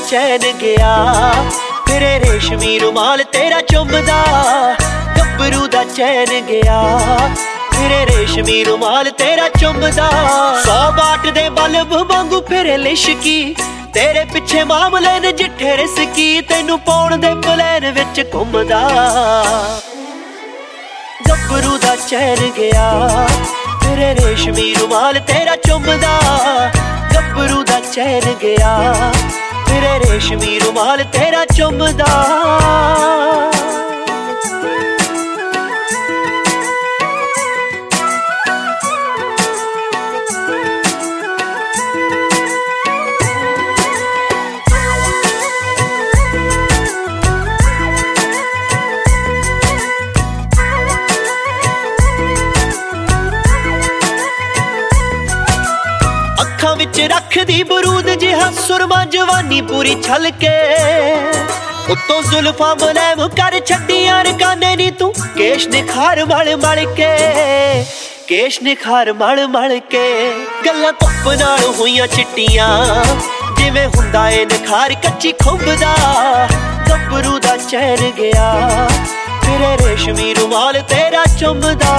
चैन गया तेरे रेशमी रुमाल तेरा चुमदा गब्बरू दा चैन गया तेरे रेशमी रुमाल तेरा चुमदा 100 वाट दे बल्ब वांगू फिरे लिशकी तेरे पिछे मामले ने जिठे रिसकी तैनू पाउण दे प्लैन विच घुमदा गब्बरू दा चैन गया तेरे रेशमी रुमाल तेरा चुमदा गब्बरू दा चैन गया तेरे रेशमी रुमाल तेरा चुमदा विच रखदी बरूद जिहा सुरमा जवानी पूरी छल के उत्तों जुल्फां मुलैम कर छड्डियां रकाने नी तू केश निखार मल मल के केश निखार मल मल के गल्लां धुप्प नाल होईयां चिट्टियां जिवें हुंदा ए निखार कच्ची खुंब दा गब्बरू दा चैन गया तेरे रेशमी रुमाल तेरा चुमदा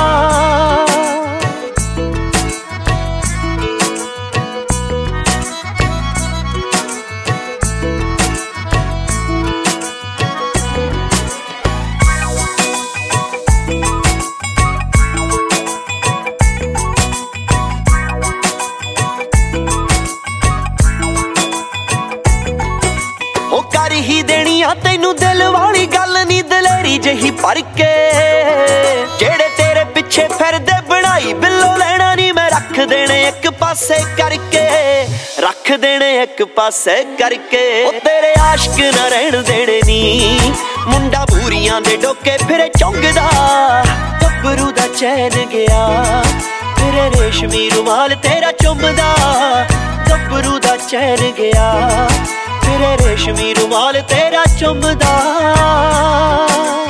कर ही देनी आ तैनू दिल वाली गल नी दलेरी जही भर के जेड़े तेरे पिछे फिरदे बनाई बिल्लो लेना नी मैं रख देने एक पासे करके रख देने एक पासे करके ओ तेरे आशिक ना रहन देने नी मुंडा बूरियां दे डोके फिरे चौंगदा गब्बरू दा चैन गया तेरे रेशमी रुमाल तेरा चुमदा गब्बरू दा चैन गया तेरे रेशमी रुमाल तेरा चुमदा